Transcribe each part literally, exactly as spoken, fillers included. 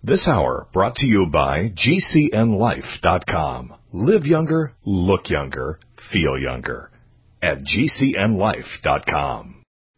This hour brought to you by G C N life dot com. Live younger, look younger, feel younger at G C N life dot com.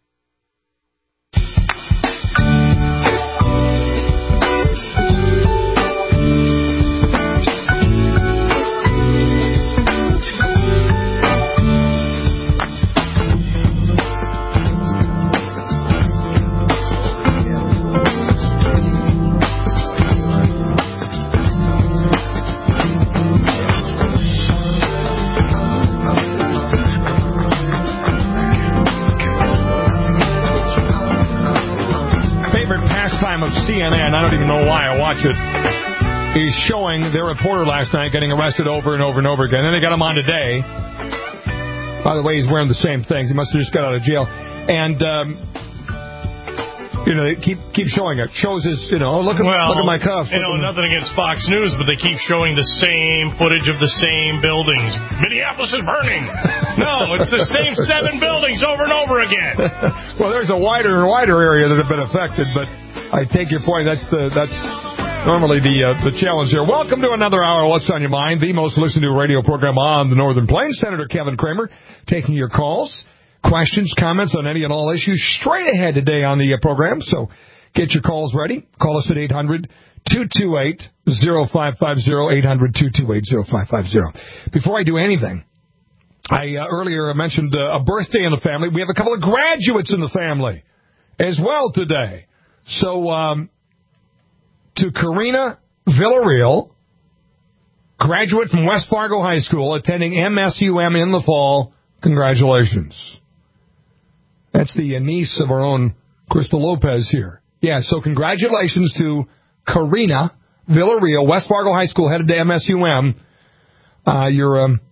Of C N N, I don't even know why I watch it, is showing their reporter last night getting arrested over and over and over again. Then they got him on today. By the way, he's wearing the same things. He must have just got out of jail. And, um, you know, they keep keep showing it. Shows his, you know, oh, look at, well, look at my cuff. You know, nothing against Fox News, but they keep showing the same footage of the same buildings. Minneapolis is burning. No, it's the same seven buildings over and over again. Well, there's a wider and wider area that have been affected, but I take your point. That's the that's normally the uh, the challenge here. Welcome to another hour of What's on Your Mind, the most listened to radio program on the Northern Plains. Senator Kevin Kramer taking your calls, questions, comments on any and all issues straight ahead today on the uh, program. So get your calls ready. Call us at eight hundred, two two eight, oh five five oh, eight hundred, two two eight, oh five five oh. Before I do anything, I uh, earlier mentioned uh, a birthday in the family. We have a couple of graduates in the family as well today. So, um, to Karina Villarreal, graduate from West Fargo High School, attending M S U M in the fall, congratulations. That's the niece of our own Crystal Lopez here. Yeah, so congratulations to Karina Villarreal, West Fargo High School, headed to M S U M. Uh, your, um,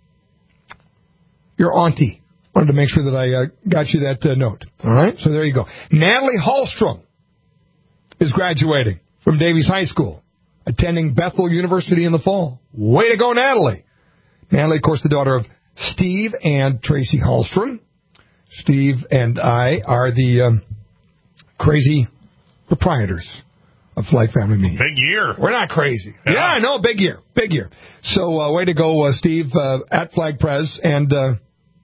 your auntie. Wanted to make sure that I uh, got you that uh, note. All right, so there you go. Natalie Hallstrom is graduating from Davies High School, attending Bethel University in the fall. Way to go, Natalie. Natalie, of course, the daughter of Steve and Tracy Hallstrom. Steve and I are the um, crazy proprietors of Flag Family Media. Big year. We're not crazy. Yeah, yeah I know, big year. Big year. So, uh, way to go, uh, Steve, uh, at Flag Prez, and uh,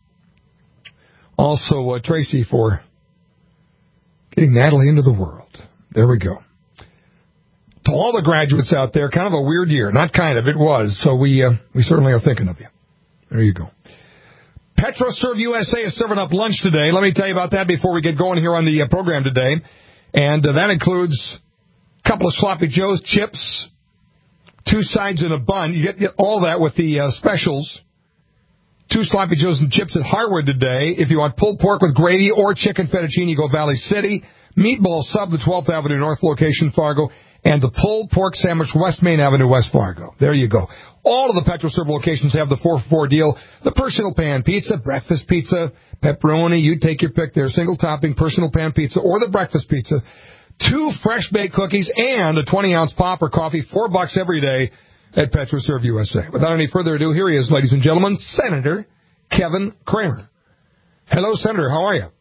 also uh, Tracy for getting Natalie into the world. There we go. To all the graduates out there, kind of a weird year. Not kind of, it was. So we uh, we certainly are thinking of you. There you go. PetroServe U S A is serving up lunch today. Let me tell you about that before we get going here on the uh, program today. And uh, that includes a couple of Sloppy Joe's chips, two sides and a bun. You get, get all that with the uh, specials. Two Sloppy Joe's and chips at Harwood today. If you want pulled pork with gravy or chicken fettuccine, go Valley City. Meatball Sub, the twelfth Avenue North location, Fargo, and the pulled pork sandwich, West Main Avenue, West Fargo. There you go. All of the PetroServe locations have the four for four deal. The personal pan pizza, breakfast pizza, pepperoni, you take your pick there. Single topping personal pan pizza or the breakfast pizza. Two fresh baked cookies and a twenty ounce pop or coffee, four bucks every day at PetroServe U S A. Without any further ado, here he is, ladies and gentlemen, Senator Kevin Kramer. Hello, Senator. How are you?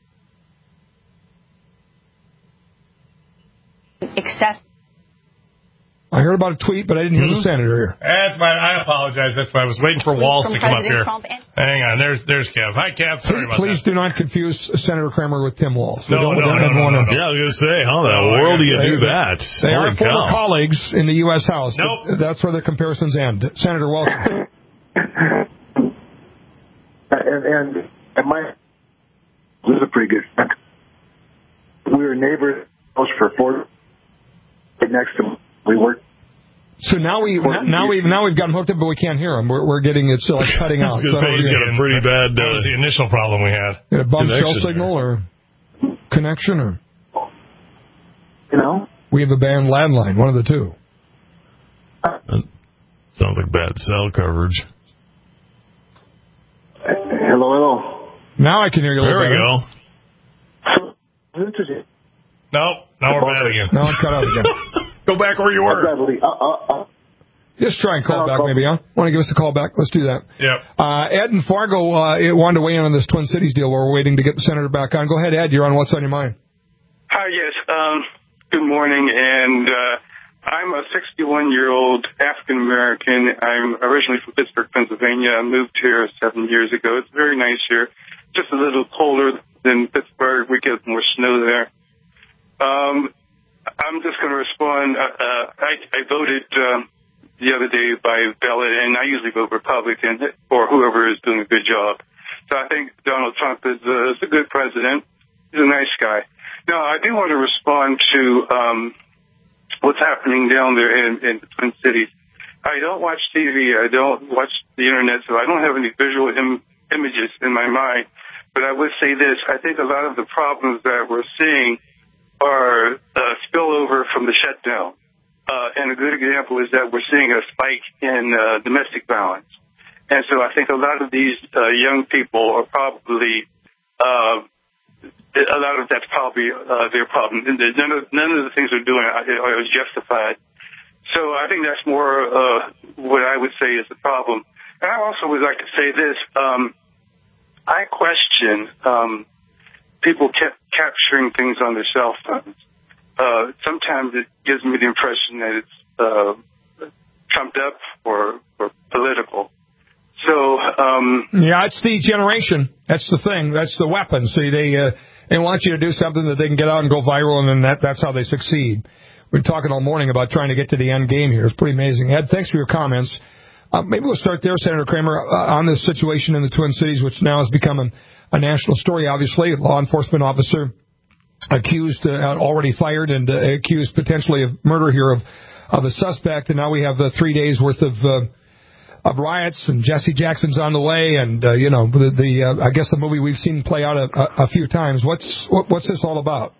Excess. I heard about a tweet, but I didn't hear mm-hmm. the senator here. That's my. I apologize. That's why I was waiting for Walls to come President up here. Hang on. There's there's Kev. Hi, Kev. Sorry please, about please that. do not confuse Senator Kramer with Tim Walz. No, no, no, no, no, no, no. Yeah, I was going to say, how in the oh, world do you they, do that? They Holy are former cow. colleagues in the U S House. Nope. That's where the comparisons end. Senator Welch. and, and, and my... This is a pretty good friend. We were neighbors for four... next to him. We worked. So now we now we now we've got him hooked up, but we can't hear him. We're we're getting it still like cutting out. I was going to say he's got a pretty bad. That was the initial problem we had. A bum cell signal or connection or. You know. We have a bad landline. One of the two. That sounds like bad cell coverage. Hello, hello. Now I can hear you a little better. There we go. No, now we're bad again. No, it's cut out again. Go back where you were. Uh, uh, uh. Just try and call no, back call maybe, huh? Want to give us a call back? Let's do that. Yep. Uh, Ed and Fargo uh, wanted to weigh in on this Twin Cities deal where we're waiting to get the senator back on. Go ahead, Ed. You're on What's on Your Mind. Hi, yes. Um, good morning. And uh, a sixty-one-year-old African-American. I'm originally from Pittsburgh, Pennsylvania. I moved here seven years ago. It's very nice here. Just a little colder than Pittsburgh. We get more snow there. Um, I'm just going to respond. Uh, uh, I, I voted um, the other day by ballot, and I usually vote Republican or whoever is doing a good job. So I think Donald Trump is, uh, is a good president. He's a nice guy. Now, I do want to respond to um, what's happening down there in, in the Twin Cities. I don't watch T V. I don't watch the Internet, so I don't have any visual im- images in my mind. But I would say this. I think a lot of the problems that we're seeing are uh, spillover from the shutdown. Uh, and a good example is that we're seeing a spike in uh, domestic violence. And so I think a lot of these uh, young people are probably, uh, a lot of that's probably uh, their problem. None of, none of the things they're doing are, are justified. So I think that's more uh, what I would say is the problem. And I also would like to say this. Um, I question um, people kept capturing things on their cell phones. Uh, sometimes it gives me the impression that it's uh, trumped up or, or political. So um, yeah, it's the generation. That's the thing. That's the weapon. See, they uh, they want you to do something that they can get out and go viral, and then that that's how they succeed. We're talking all morning about trying to get to the end game here. It's pretty amazing. Ed, thanks for your comments. Uh, maybe we'll start there, Senator Kramer, uh, on this situation in the Twin Cities, which now has become a, a national story, obviously. A law enforcement officer accused, uh, already fired, and uh, accused potentially of murder here of, of a suspect. And now we have uh, three days' worth of uh, of riots, and Jesse Jackson's on the way. And, uh, you know, the, the uh, I guess the movie we've seen play out a, a, a few times. What's what, what's this all about?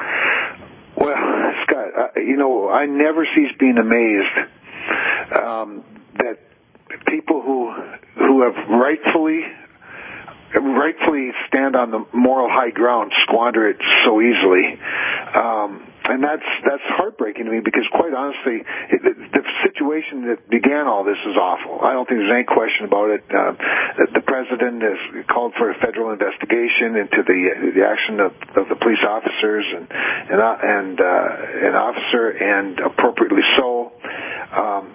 Well, Scott, uh, you know, I never cease being amazed um, that people who who have rightfully rightfully stand on the moral high ground squander it so easily, um, and that's that's heartbreaking to me because, quite honestly, it, the, the situation that began all this is awful. I don't think there's any question about it. Uh, the, the president has called for a federal investigation into the the action of, of the police officers and and uh, and uh, an officer, and appropriately so. Um,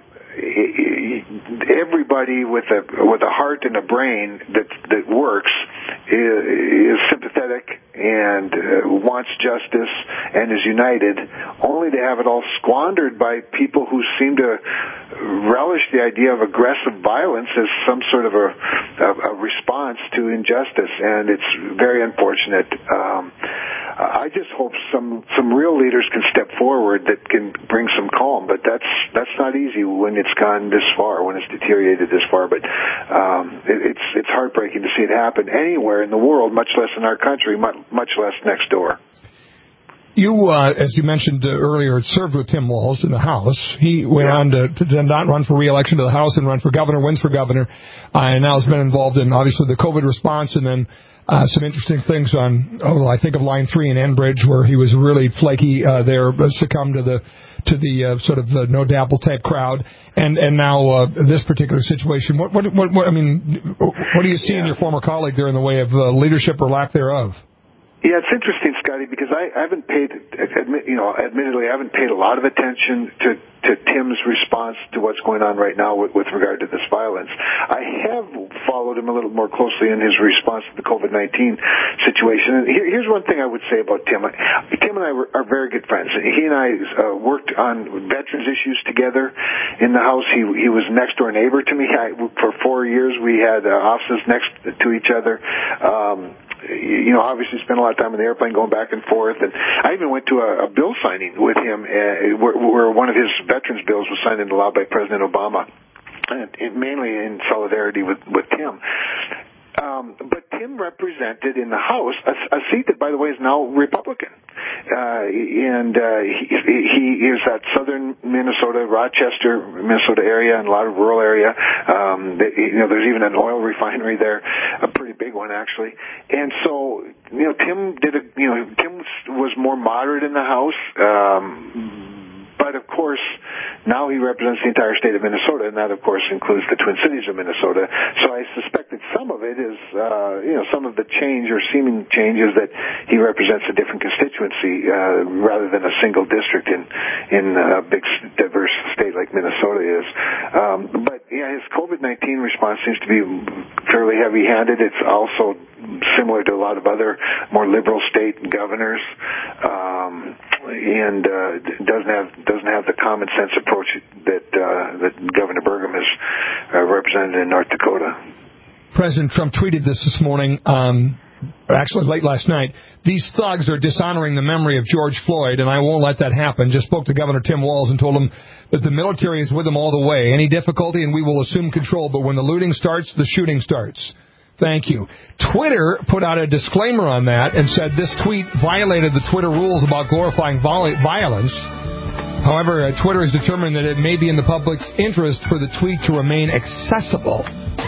Everybody with a with a heart and a brain that that works is, is sympathetic and uh, wants justice and is united, only to have it all squandered by people who seem to relish the idea of aggressive violence as some sort of a, a, a response to injustice, and it's very unfortunate. Um, I just hope some some real leaders can step forward that can bring some calm, but that's that's not easy when it's gone this far, when it's deteriorated this far. But um, it, it's it's heartbreaking to see it happen anywhere in the world, much less in our country, much, much less next door. You, uh, as you mentioned uh, earlier, served with Tim Walz in the House. He went yeah. on to, to not run for re-election to the House and run for governor, wins for governor, uh, and now has been involved in, obviously, the COVID response, and then uh, some interesting things on, oh, I think of Line three in Enbridge, where he was really flaky uh, there, succumbed to the to the uh, sort of uh, no dabble type crowd, and and now uh, this particular situation. What, what what what I mean, what do you see yeah. in your former colleague there in the way of uh, leadership or lack thereof? Yeah, it's interesting, Scotty, because I, I haven't paid, admit, you know, admittedly, I haven't paid a lot of attention to, to Tim's response to what's going on right now with, with regard to this violence. I have followed him a little more closely in his response to the COVID nineteen situation. And here, here's one thing I would say about Tim. Tim and I were, are very good friends. He and I uh, worked on veterans issues together in the House. He he was next door neighbor to me. I, for four years, we had uh, offices next to each other. Um, You know, obviously spent a lot of time in the airplane going back and forth. And I even went to a, a bill signing with him uh, where, where one of his veterans bills was signed into law by President Obama, and, and mainly in solidarity with, with Tim. Um, but Tim represented in the House a, a seat that, by the way, is now Republican. Uh, and uh, he, he is at southern Minnesota, Rochester, Minnesota area, and a lot of rural area. Um, they, you know, there's even an oil refinery there, a pretty big one, actually. And so, you know, Tim did a, you know, Tim was more moderate in the House. Um, But, of course, now he represents the entire state of Minnesota, and that, of course, includes the Twin Cities of Minnesota. So I suspect that some of it is, uh, you know, some of the change or seeming change is that he represents a different constituency uh, rather than a single district in in a big, diverse Minnesota is. Um, but yeah, his COVID nineteen response seems to be fairly heavy-handed. It's also similar to a lot of other more liberal state governors, um, and uh, doesn't have doesn't have the common sense approach that uh, that Governor Burgum has uh, represented in North Dakota. President Trump tweeted this this morning. Um, Actually, late last night, these thugs are dishonoring the memory of George Floyd, and I won't let that happen. Just spoke to Governor Tim Walz and told him that the military is with him all the way. Any difficulty, and we will assume control. But when the looting starts, the shooting starts. Thank you. Twitter put out a disclaimer on that and said this tweet violated the Twitter rules about glorifying violence. However, uh, Twitter has determined that it may be in the public's interest for the tweet to remain accessible.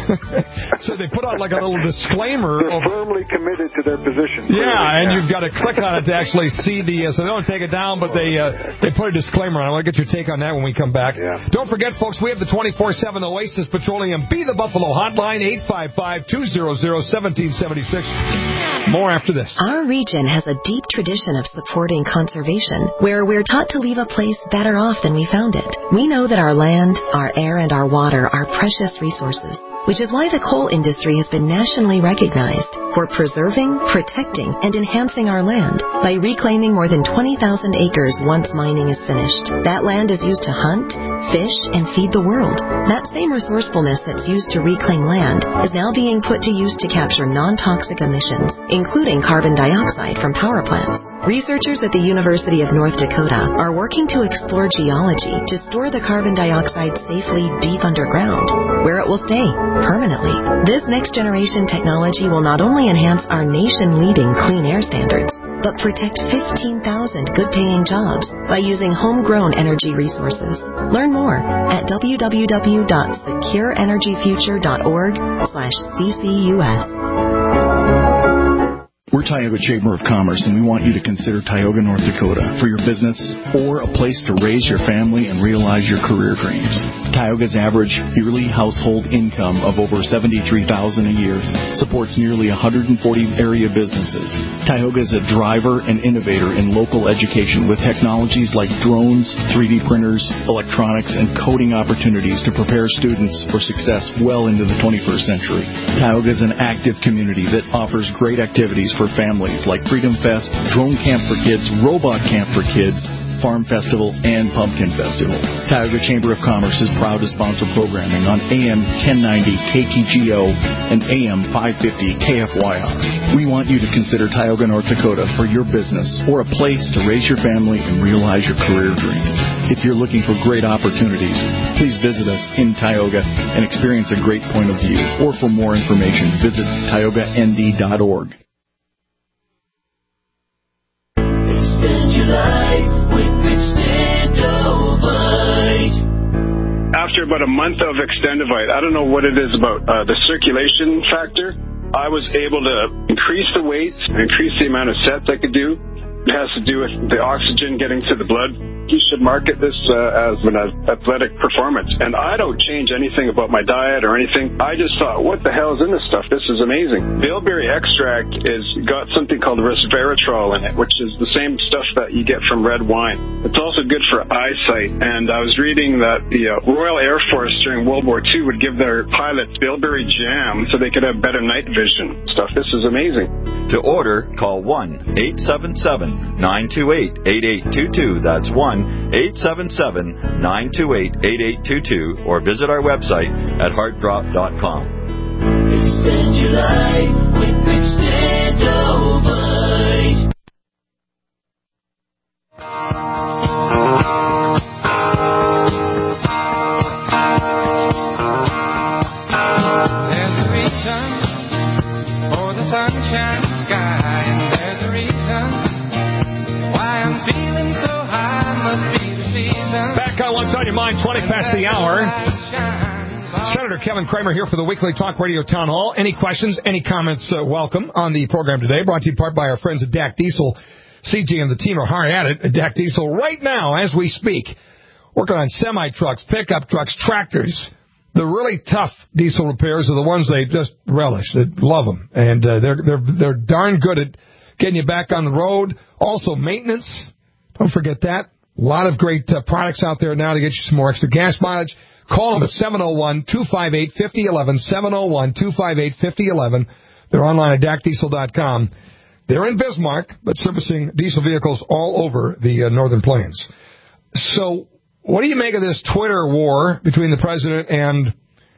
So they put out like a little disclaimer. They're over, firmly committed to their position. Yeah, clearly. and yeah. you've got to click on it to actually see the. Uh, so they don't take it down, but they uh, they put a disclaimer on it. I want to get your take on that when we come back. Yeah. Don't forget, folks, we have the twenty-four seven Oasis Petroleum Be the Buffalo hotline, eight five five, two hundred, one seven seven six. More after this. Our region has a deep tradition of supporting conservation, where we're taught to leave a place better off than we found it. We know that our land, our air, and our water are precious resources, which is why the coal industry has been nationally recognized for preserving, protecting, and enhancing our land by reclaiming more than twenty thousand acres once mining is finished. That land is used to hunt, fish, and feed the world. That same resourcefulness that's used to reclaim land is now being put to use to capture non-toxic emissions, including carbon dioxide from power plants. Researchers at the University of North Dakota are working to explore geology to store the carbon dioxide safely deep underground, where it will stay permanently. This next-generation technology will not only enhance our nation-leading clean air standards, but protect fifteen thousand good-paying jobs by using homegrown energy resources. Learn more at w w w dot secure energy future dot org slash C C U S. We're Tioga Chamber of Commerce, and we want you to consider Tioga, North Dakota for your business or a place to raise your family and realize your career dreams. Tioga's average yearly household income of over seventy-three thousand dollars a year supports nearly one hundred forty area businesses. Tioga is a driver and innovator in local education with technologies like drones, three D printers, electronics, and coding opportunities to prepare students for success well into the twenty-first century. Tioga is an active community that offers great activities for families like Freedom Fest, Drone Camp for Kids, Robot Camp for Kids, Farm Festival, and Pumpkin Festival. Tioga Chamber of Commerce is proud to sponsor programming on A M ten ninety K T G O and A M five fifty K F Y R. We want you to consider Tioga, North Dakota for your business or a place to raise your family and realize your career dreams. If you're looking for great opportunities, please visit us in Tioga and experience a great point of view. Or for more information, visit tioga n d dot org. Extend your life with Extendovite. After about a month of Extendovite, I don't know what it is about uh, the circulation factor, I was able to increase the weight, increase the amount of sets I could do. It has to do with the oxygen getting to the blood. You should market this uh, as an athletic performance. And I don't change anything about my diet or anything. I just thought, what the hell is in this stuff? This is amazing. Bilberry extract is got something called resveratrol in it, which is the same stuff that you get from red wine. It's also good for eyesight. And I was reading that the uh, Royal Air Force during World War Two would give their pilots Bilberry jam so they could have better night vision stuff. This is amazing. To order, call one eight seven seven, nine two eight, eight eight two two. That's one eight seven seven, nine two eight, eight eight two two, or visit our website at heart drop dot com. Extend your life with Extendovite. There's a reason for the sunshine sky, and there's a reason why I'm feeling so high. Must be the season. Back on What's on Your Mind, twenty past the hour. Senator Kevin Kramer here for the Weekly Talk Radio Town Hall. Any questions, any comments, uh, welcome on the program today. Brought to you in part by our friends at D A C Diesel. C J and the team are hard at it at D A C Diesel right now as we speak. Working on semi-trucks, pickup trucks, tractors. The really tough diesel repairs are the ones they just relish. They love them. And uh, they're, they're, they're darn good at getting you back on the road. Also, maintenance. Don't forget that. A lot of great uh, products out there now to get you some more extra gas mileage. Call them at seven oh one, two five eight, five oh one one, seven oh one, two five eight, five oh one one. They're online at D A C diesel dot com. They're in Bismarck, but servicing diesel vehicles all over the uh, Northern Plains. So what do you make of this Twitter war between the president and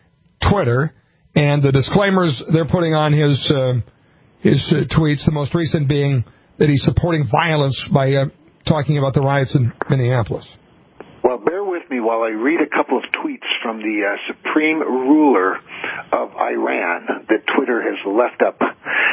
Twitter and the disclaimers they're putting on his uh, his uh, tweets, the most recent being that he's supporting violence by uh, talking about the riots in Minneapolis? Well, bear with me while I read a couple of tweets from the uh, supreme ruler of Iran that Twitter has left up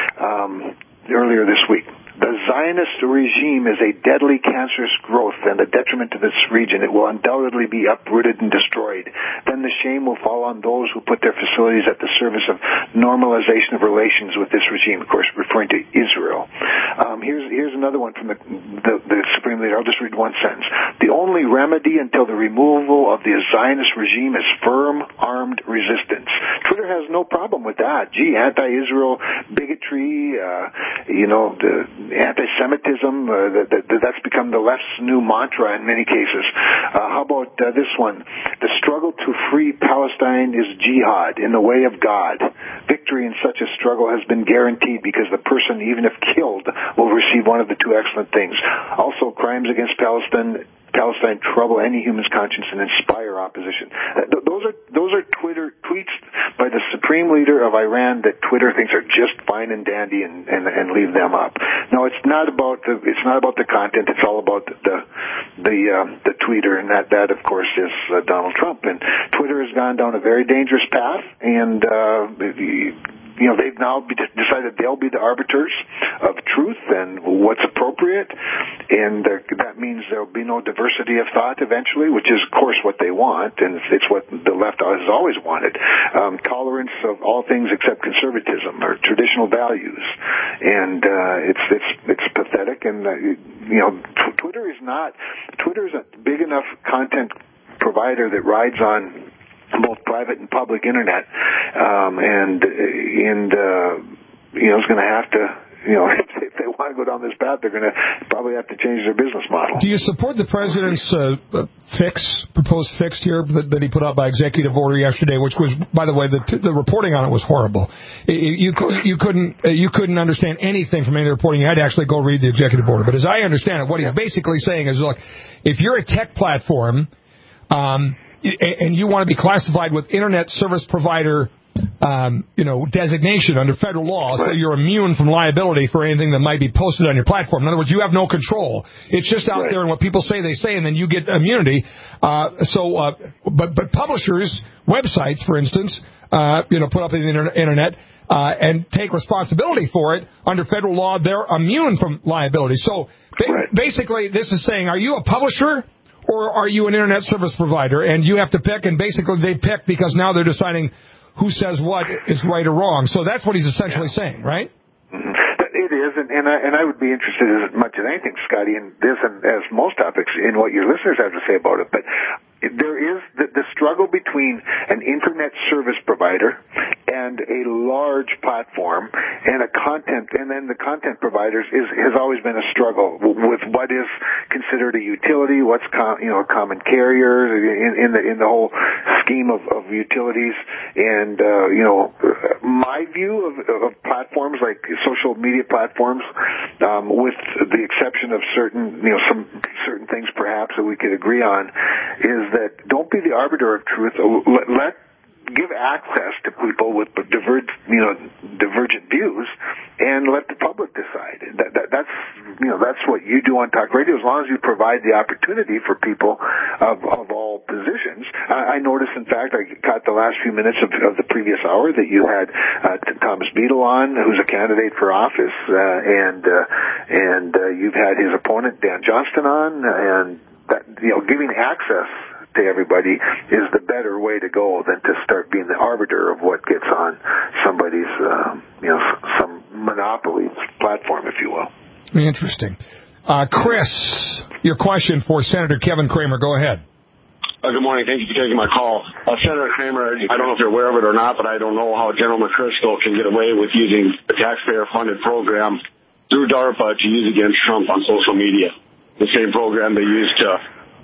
um, earlier this week. The Zionist regime is a deadly cancerous growth and a detriment to this region. It will undoubtedly be uprooted and destroyed. Then the shame will fall on those who put their facilities at the service of normalization of relations with this regime, of course, referring to Israel. Um, here's here's another one from the, the, the Supreme Leader. I'll just read one sentence. The only remedy until the removal of the Zionist regime is firm armed resistance. Twitter has no problem with that. Gee, anti-Israel bigotry, uh, you know, the anti-Semitism, uh, that, that, that's become the left's new mantra in many cases. Uh, how about uh, this one? The struggle to free Palestine is jihad in the way of God. Victory in such a struggle has been guaranteed because the person, even if killed, will receive one of the two excellent things. Also, crimes against Palestine Palestine trouble any human's conscience and inspire opposition. Th- those are those are Twitter tweets by the Supreme Leader of Iran that Twitter thinks are just fine and dandy, and, and, and leave them up. No, it's not about the it's not about the content. It's all about the the uh, the tweeter, and that that of course is uh, Donald Trump. And Twitter has gone down a very dangerous path, and uh, the, you know, they've now be decided they'll be the arbiters of truth and what's appropriate, and uh, that means there'll be no diversity of thought eventually, which is, of course, what they want, and it's, it's what the left has always wanted. Um, tolerance of all things except conservatism or traditional values, and uh, it's it's it's pathetic. And uh, you know, t- Twitter is not Twitter is a big enough content provider that rides on both private and public internet, um, and and uh, you know, it's going to have to, you know, if, if they want to go down this path, they're going to probably have to change their business model. Do you support the president's uh, fix, proposed fix here that, that he put out by executive order yesterday, which was, by the way, the, the reporting on it was horrible. You, you, you couldn't you couldn't understand anything from any of the reporting. You had to actually go read the executive order. But as I understand it, what he's basically saying is, look, if you're a tech platform, um, and you want to be classified with internet service provider, um, you know, designation under federal law, so you're immune from liability for anything that might be posted on your platform. In other words, you have no control. It's just out right. there, and what people say, they say, and then you get immunity. Uh, so, uh, but but publishers, websites, for instance, uh, you know, put up on the internet uh, and take responsibility for it under federal law. They're immune from liability. So ba- right. basically, this is saying, are you a publisher? Or are you an internet service provider? And you have to pick, and basically they pick because now they're deciding who says what is right or wrong. So that's what he's essentially yeah. saying, right? Mm-hmm. It is, and, and, I, and I would be interested as much as anything, Scotty, in this and as most topics, in what your listeners have to say about it. But there is the, the struggle between an internet service provider and a large platform and a content, and then the content providers is has always been a struggle with what is considered a utility, what's com, you know a common carrier in, in the in the whole scheme of, of utilities. And uh, you know, my view of, of platforms like social media platforms, um, with the exception of certain you know some certain things perhaps that we could agree on, is that don't be the arbiter of truth. Let, let give access to people with divergent, you know, divergent views, and let the public decide. That, that, that's, you know, that's what you do on talk radio. As long as you provide the opportunity for people of, of all positions. I, I noticed, in fact, I caught the last few minutes of, of the previous hour that you had uh, Thomas Beadle on, who's a candidate for office, uh, and uh, and uh, you've had his opponent Dan Johnston on, and that, you know, giving access to everybody is the better way to go than to start being the arbiter of what gets on somebody's, um, you know, some monopoly platform, if you will. Interesting. Uh, Chris, your question for Senator Kevin Cramer. Go ahead. Uh, good morning. Thank you for taking my call. Uh, Senator Cramer, I don't know if you're aware of it or not, but I don't know how General McChrystal can get away with using a taxpayer-funded program through DARPA to use against Trump on social media. The same program they used to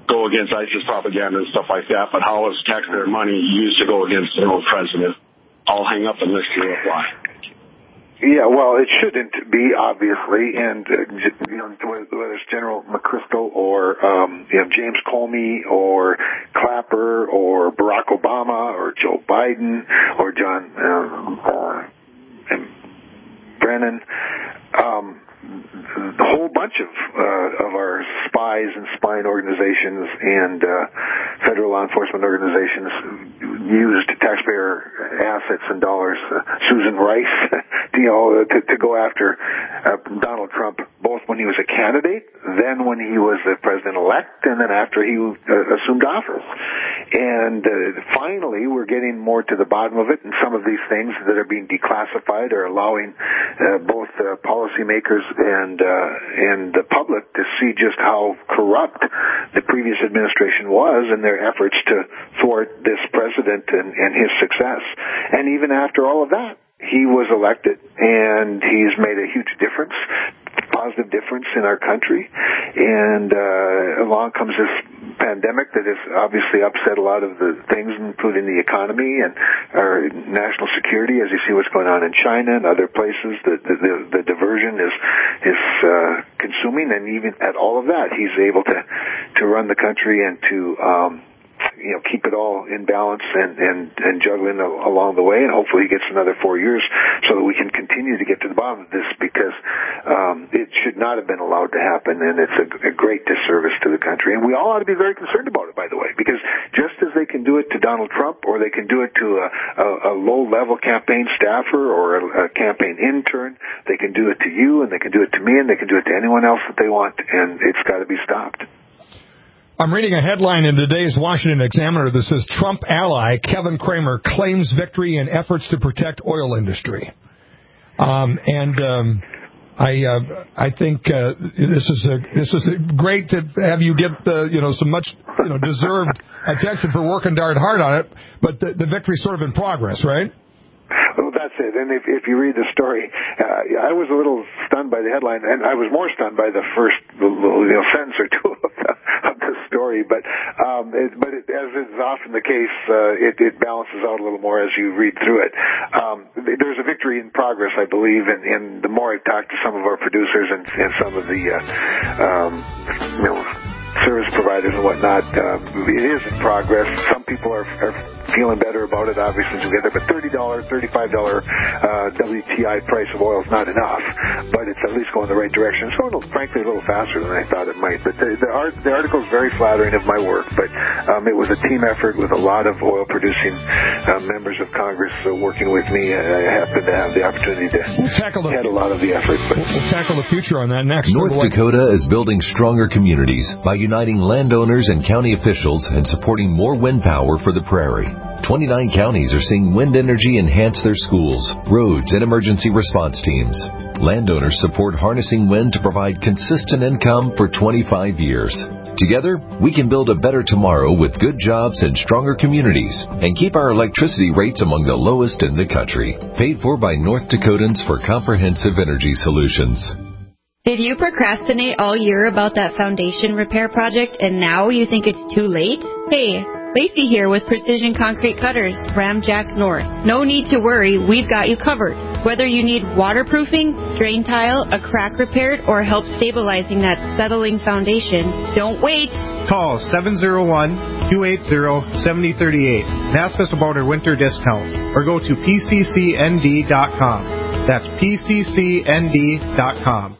go against ISIS propaganda and stuff like that, but how is taxpayer money used to go against their own president? I'll hang up and listen to it. Why? Yeah, well, it shouldn't be, obviously, and uh, you know, whether it's General McChrystal or um, you know, James Comey or Clapper or Barack Obama or Joe Biden or John um, uh, Brennan, um, a whole bunch of uh, of our spies and spying organizations and uh, federal law enforcement organizations used taxpayer assets and dollars. Uh, Susan Rice, you know, to, to go after uh, Donald Trump, both when he was a candidate, then when he was the president-elect, and then after he uh, assumed office. And uh, finally, we're getting more to the bottom of it, and some of these things that are being declassified are allowing uh, both uh, policymakers and uh, and the public to see just how corrupt the previous administration was in their efforts to thwart this president and, and his success. And even after all of that, he was elected, and he's made a huge difference, positive difference in our country. And uh, along comes this pandemic that has obviously upset a lot of the things, including the economy and our national security. As you see what's going on in China and other places, the the, the, the diversion is is uh, consuming. And even at all of that, he's able to to run the country and to um, you know, keep it all in balance and, and, and juggling along the way, and hopefully he gets another four years so that we can continue to get to the bottom of this, because um, it should not have been allowed to happen, and it's a, a great disservice to the country. And we all ought to be very concerned about it, by the way, because just as they can do it to Donald Trump, or they can do it to a, a, a low-level campaign staffer or a, a campaign intern, they can do it to you, and they can do it to me, and they can do it to anyone else that they want, and it's got to be stopped. I'm reading a headline in today's Washington Examiner that says Trump ally Kevin Cramer claims victory in efforts to protect oil industry. Um, and um, I uh, I think uh, this is a this is a great to have you get uh, you know some much you know deserved attention for working darn hard on it. But the, the victory's sort of in progress, right? Well, that's it. And if, if you read the story, uh, I was a little stunned by the headline, and I was more stunned by the first you know, sentence or two of the, of the story. But um, it, but it, as is often the case, uh, it, it balances out a little more as you read through it. Um, there's a victory in progress, I believe, and, and the more I talk to some of our producers and, and some of the uh, um, you know. service providers and whatnot, uh, it is in progress. Some people are, are feeling better about it, obviously, together, but thirty dollars, thirty-five dollars uh, W T I price of oil is not enough, but it's at least going the right direction. It's going, frankly, a little faster than I thought it might. But the, the, art, the article is very flattering of my work, but um, it was a team effort with a lot of oil-producing uh, members of Congress uh, working with me. I happen to have the opportunity to we'll tackle the, head a lot of the effort. But we'll, we'll tackle the future on that next. North Dakota is building stronger communities by uniting landowners and county officials and supporting more wind power for the prairie. twenty-nine counties are seeing wind energy enhance their schools, roads, and emergency response teams. Landowners support harnessing wind to provide consistent income for twenty-five years. Together, we can build a better tomorrow with good jobs and stronger communities and keep our electricity rates among the lowest in the country. Paid for by North Dakotans for Comprehensive Energy Solutions. Did you procrastinate all year about that foundation repair project and now you think it's too late? Hey, Lacey here with Precision Concrete Cutters, Ramjack North. No need to worry, we've got you covered. Whether you need waterproofing, drain tile, a crack repaired, or help stabilizing that settling foundation, don't wait. Call seven oh one, two eight zero, seven oh three eight and ask us about our winter discount, or go to P C C N D dot com. That's P C C N D dot com.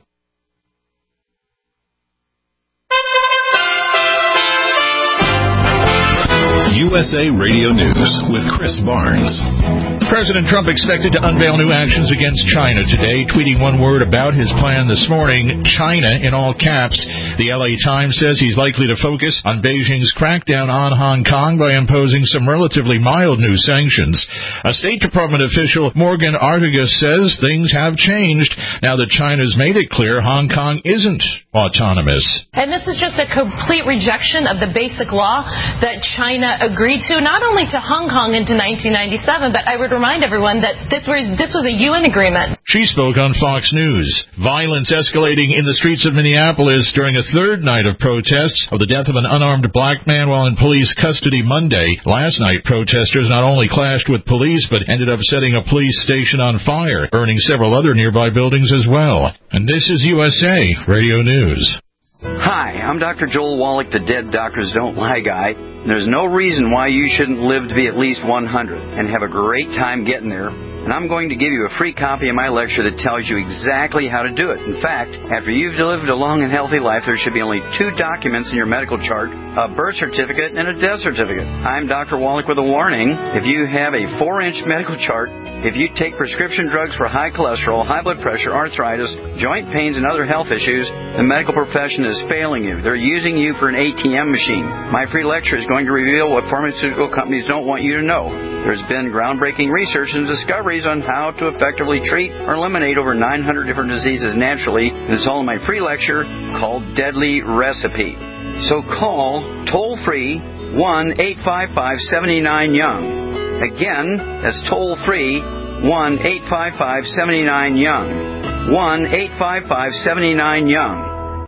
U S A Radio News with Chris Barnes. President Trump expected to unveil new actions against China today, tweeting one word about his plan this morning, China in all caps. The L A Times says he's likely to focus on Beijing's crackdown on Hong Kong by imposing some relatively mild new sanctions. A State Department official, Morgan Artigas, says things have changed now that China's made it clear Hong Kong isn't autonomous. And this is just a complete rejection of the basic law that China agreed to, not only to Hong Kong into nineteen ninety-seven, but I would remind everyone that this was, this was a U N agreement. She spoke on Fox News. Violence escalating in the streets of Minneapolis during a third night of protests of the death of an unarmed black man while in police custody Monday. Last night, protesters not only clashed with police, but ended up setting a police station on fire, burning several other nearby buildings as well. And this is U S A Radio News. Hi, I'm Doctor Joel Wallach, the Dead Doctors Don't Lie guy. There's no reason why you shouldn't live to be at least one hundred and have a great time getting there. And I'm going to give you a free copy of my lecture that tells you exactly how to do it. In fact, after you've lived a long and healthy life, there should be only two documents in your medical chart, a birth certificate and a death certificate. I'm Doctor Wallach with a warning. If you have a four-inch medical chart, if you take prescription drugs for high cholesterol, high blood pressure, arthritis, joint pains, and other health issues, the medical profession is failing you. They're using you for an A T M machine. My free lecture is going to reveal what pharmaceutical companies don't want you to know. There's been groundbreaking research and discoveries on how to effectively treat or eliminate over nine hundred different diseases naturally, and it's all in my free lecture called Deadly Recipe. So call toll-free one eight five five, seven nine, young. Again, that's toll-free one eight five five, seven nine, young. one eight five five, seven nine, young.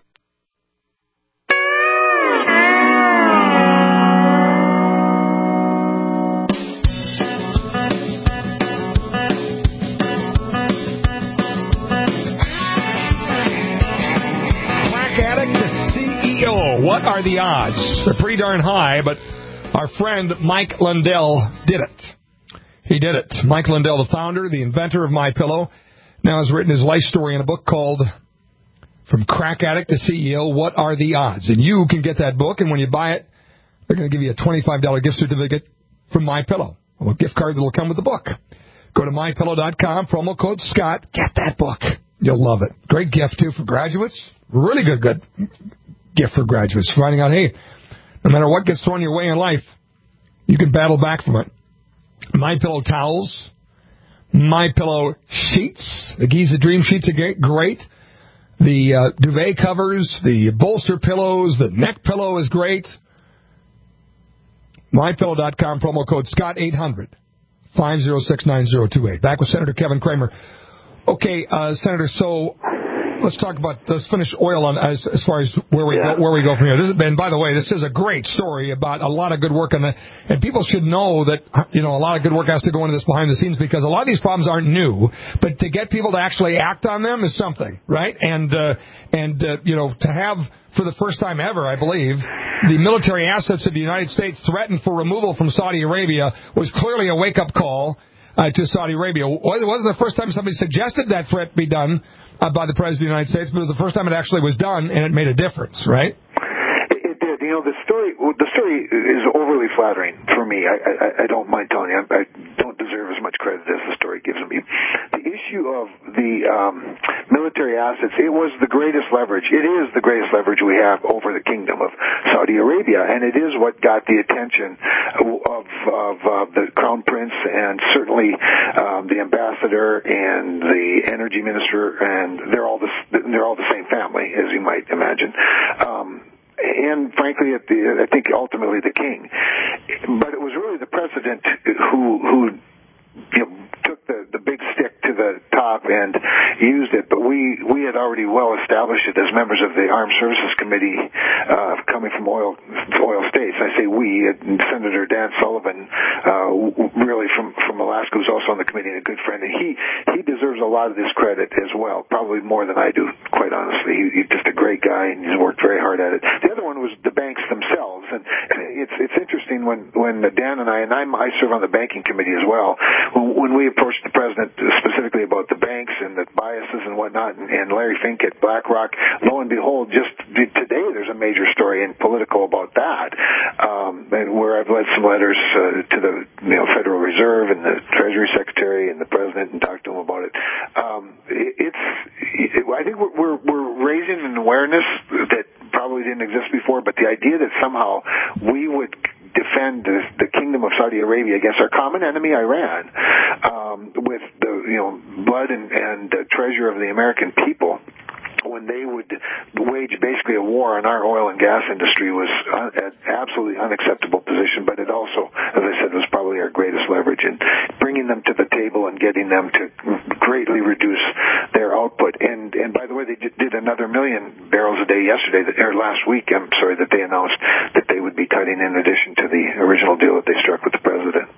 What are the odds? They're pretty darn high, but our friend Mike Lindell did it. He did it. Mike Lindell, the founder, the inventor of MyPillow, now has written his life story in a book called From Crack Addict to C E O, What Are the Odds? And you can get that book, and when you buy it, they're going to give you a twenty-five dollars gift certificate from MyPillow, a little gift card that will come with the book. Go to my pillow dot com, promo code Scott, get that book. You'll love it. Great gift, too, for graduates. Really good, good gift for graduates, finding out, hey, no matter what gets thrown your way in life, you can battle back from it. MyPillow towels, MyPillow sheets, the Giza Dream sheets are great. The uh, duvet covers, the bolster pillows, the neck pillow is great. my pillow dot com, promo code Scott, eight hundred, five oh six, nine oh two eight. Back with Senator Kevin Cramer. Okay, uh, Senator, so let's talk about, let's finish oil on as, as far as where we yeah. go, where we go from here. This has been, by the way, this is a great story about a lot of good work, on the, and people should know that, you know, a lot of good work has to go into this behind the scenes, because a lot of these problems aren't new, but to get people to actually act on them is something, right? And, uh, and, uh, you know, to have, for the first time ever, I believe, the military assets of the United States threatened for removal from Saudi Arabia was clearly a wake-up call uh, to Saudi Arabia. It wasn't the first time somebody suggested that threat be done uh, by the President of the United States, but it was the first time it actually was done, and it made a difference, right? It did. You know, the story the story is overly flattering for me. I, I, I don't mind telling you. I, I don't deserve as much credit as the story gives me. The issue of the um, military assets, it was the greatest leverage. It is the greatest leverage we have over the Kingdom of Saudi Arabia, and it is what got the attention of, of uh, the Crown Prince and certainly um, the ambassador and the energy minister, and they're all the they're all the same family, as you might imagine. Um, and frankly, at the, I think ultimately the king. But it was really the president who who you know, took the, the big stick to the top and used it. But we, we had already well established it as members of the Armed Services Committee uh, coming from oil oil states. I say we, and Senator Dan Sullivan, uh, really from, from Alaska, who's also on the committee and a good friend. And he, he deserves a lot of this credit as well, probably more than I do, quite honestly. He, he's just a great guy, and he's worked very hard at it. The other one was the banks themselves. And it's it's interesting when, when Dan and I, and I'm, I serve on the banking committee as well, when, when we approached the president specifically about the banks and the biases and whatnot, and, and Larry Fink at BlackRock, lo and behold, just today there's a major story in Politico about that, um, and where I've led some letters uh, to the you know Federal Reserve and the Treasury Secretary and the president and talked to him about it. Um, it it's it, I think we're, we're we're raising an awareness that probably didn't exist before, but the idea that somehow we would defend the, the Kingdom of Saudi Arabia against our common enemy, Iran, um, with the you know blood and, and uh, treasure of the American people, when they would wage basically a war on our oil and gas industry was an absolutely unacceptable position, but it also, as I said, was probably our greatest leverage in bringing them to the table and getting them to greatly reduce their output. And and by the way, they did another million barrels a day yesterday, or last week, I'm sorry, that they announced that they would be cutting in addition to the original deal that they struck with the president.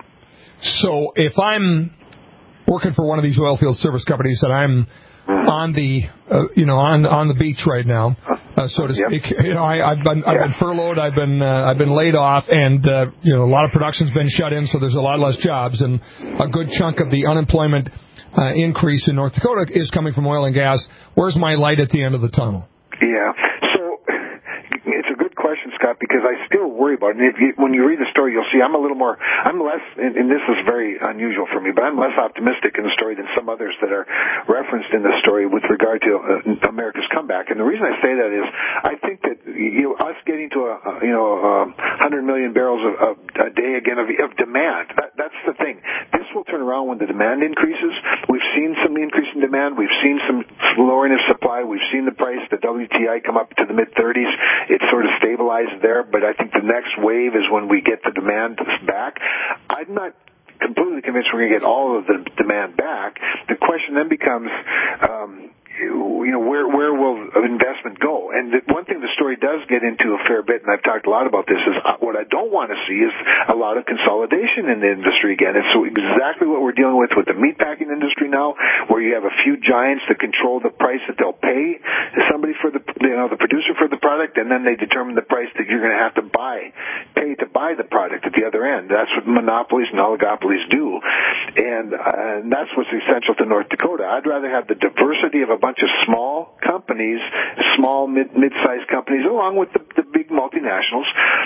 So if I'm working for one of these oil field service companies and I'm on the, uh, you know, on on the beach right now, uh, so to speak. Yep. You know, I, I've been I've yeah. been furloughed, I've been uh, I've been laid off, and uh, you know, a lot of production's been shut in, so there's a lot less jobs, and a good chunk of the unemployment uh, increase in North Dakota is coming from oil and gas. Where's my light at the end of the tunnel? Yeah. So it's a good question, Scott, because I still worry about it. And if you, when you read the story, you'll see I'm a little more, I'm less, and, and this is very unusual for me, but I'm less optimistic in the story than some others that are referenced in the story with regard to uh, America's comeback. And the reason I say that is I think that, you know, us getting to a, you know, um, one hundred million barrels of, of a day again of, of demand, that, that's the thing. This will turn around when the demand increases. We've seen some increase in demand. We've seen some lowering of supply. We've seen the price, the W T I, come up to the mid thirties. It's sort of stabilized there, but I think the next wave is when we get the demand back. I'm not completely convinced we're going to get all of the demand back. The question then becomes, um, you know, where where will investment go? And the, one thing the story does get into a fair bit, and I've talked a lot about this, is what I don't want to see is a lot of consolidation in the industry again. It's so exactly what we're dealing with with the meatpacking industry now, where you have a few giants that control the price that they'll pay somebody for the, you know, the producer for the product, and then they determine the price that you're going to have to buy, pay to buy the product at the other end. That's what monopolies and oligopolies do, and, uh, and that's what's essential to North Dakota. I'd rather have the diversity of a bunch bunch of small companies, small mid, mid-sized companies, along with the, the big multinationals,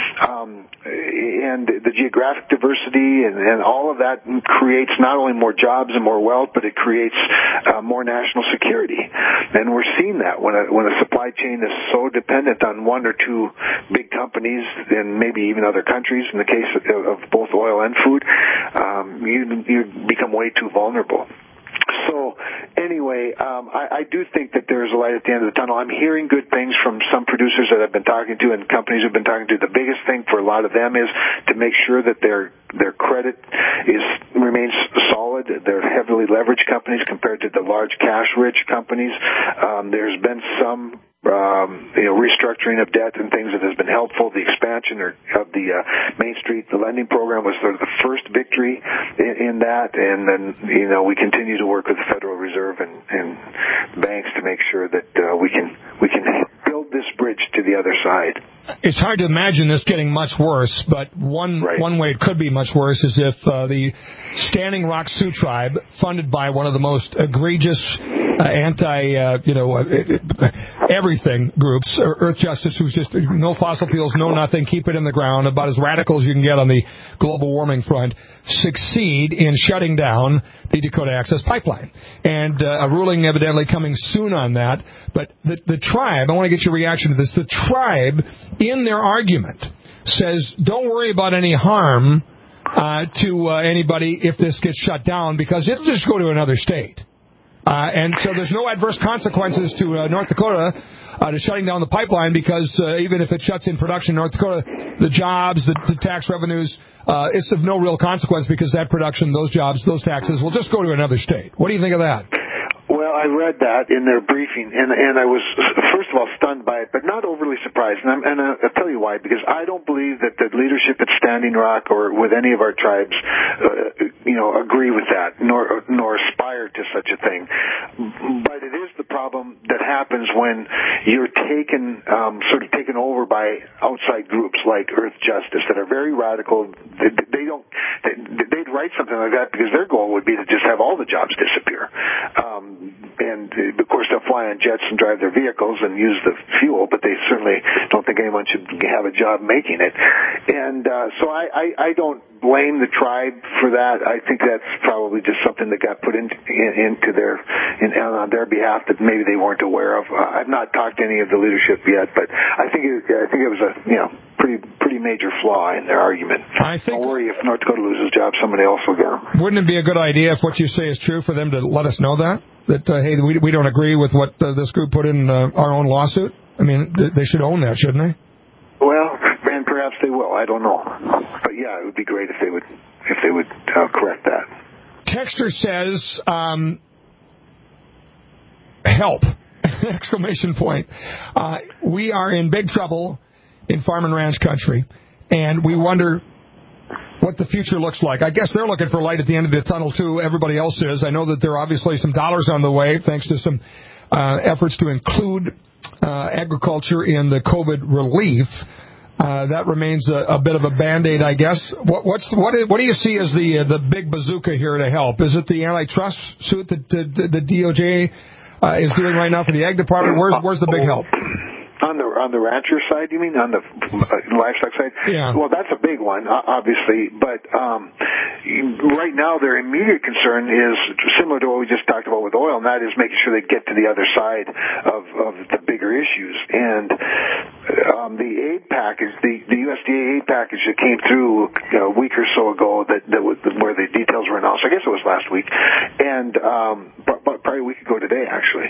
um, and the geographic diversity and, and all of that creates not only more jobs and more wealth, but it creates uh, more national security. And we're seeing that when a, when a supply chain is so dependent on one or two big companies and maybe even other countries, in the case of, of both oil and food, um, you, you become way too vulnerable. So anyway, um, I, I do think that there is a light at the end of the tunnel. I'm hearing good things from some producers that I've been talking to and companies I've been talking to. The biggest thing for a lot of them is to make sure that their their credit is remains solid. They're heavily leveraged companies compared to the large cash-rich companies. Um, there's been some Um, you know, restructuring of debt and things that has been helpful. The expansion or, of the uh, Main Street, the lending program was sort of the first victory in, in that, and then, you know, we continue to work with the Federal Reserve and, and banks to make sure that uh, we can we can build this bridge to the other side. It's hard to imagine this getting much worse, but one right. one way it could be much worse is if uh, the Standing Rock Sioux Tribe, funded by one of the most egregious uh, anti, uh, you know, uh, everything groups, Earth Justice, who's just no fossil fuels, no nothing, keep it in the ground, about as radical as you can get on the global warming front, succeed in shutting down the Dakota Access Pipeline. And uh, a ruling evidently coming soon on that. But the, the tribe, I want to get your reaction to this, the tribe, in their argument, says don't worry about any harm uh, to uh, anybody if this gets shut down, because it'll just go to another state. Uh, and so there's no adverse consequences to uh, North Dakota uh, to shutting down the pipeline, because uh, even if it shuts in production in North Dakota, the jobs, the, the tax revenues, uh, it's of no real consequence, because that production, those jobs, those taxes will just go to another state. What do you think of that? Well, I read that in their briefing, and and I was, first of all, stunned by it, but not overly surprised. And, I'm, and I'll tell you why, because I don't believe that the leadership at Standing Rock or with any of our tribes, uh, you know, agree with that, nor nor aspire to such a thing. But it is the problem that happens when you're taken, um, sort of taken over by outside groups like Earth Justice that are very radical. They, they don't, they, they'd write something like that because their goal would be to just have all the jobs disappear. Um, And, of course, they'll fly on jets and drive their vehicles and use the fuel, but they certainly don't think anyone should have a job making it. And uh, so I, I, I don't blame the tribe for that. I think that's probably just something that got put in, in, into their in, on their behalf that maybe they weren't aware of. Uh, I've not talked to any of the leadership yet, but I think it, I think it was a you know pretty pretty major flaw in their argument. I think, don't worry, if North Dakota loses jobs, somebody else will get them. Wouldn't it be a good idea if what you say is true for them to let us know that that uh, hey, we we don't agree with what uh, this group put in uh, our own lawsuit? I mean, they should own that, shouldn't they? Well, and perhaps they will. I don't know, but yeah, it would be great if they would if they would uh, correct that. Texter says, um, "Help!" Exclamation point. Uh, we are in big trouble in farm and ranch country, and we wonder what the future looks like. I guess they're looking for light at the end of the tunnel too. Everybody else is. I know that there are obviously some dollars on the way, thanks to some uh, efforts to include uh, agriculture in the COVID relief. Uh, that remains a, a bit of a band-aid, I guess. What, what's what? What do you see as the uh, the big bazooka here to help? Is it the antitrust suit that the, the D O J uh, is doing right now for the Ag Department? Where's where's the big help? On the on the rancher side, you mean, on the uh, livestock side? Yeah. Well, that's a big one, obviously. But um, right now, their immediate concern is similar to what we just talked about with oil, and that is making sure they get to the other side of, of the bigger issues. And um, the aid package, the, the U S D A aid package that came through you know, a week or so ago, that, that was, where the details were announced. I guess it was last week, and um, but, but probably a week ago today, actually.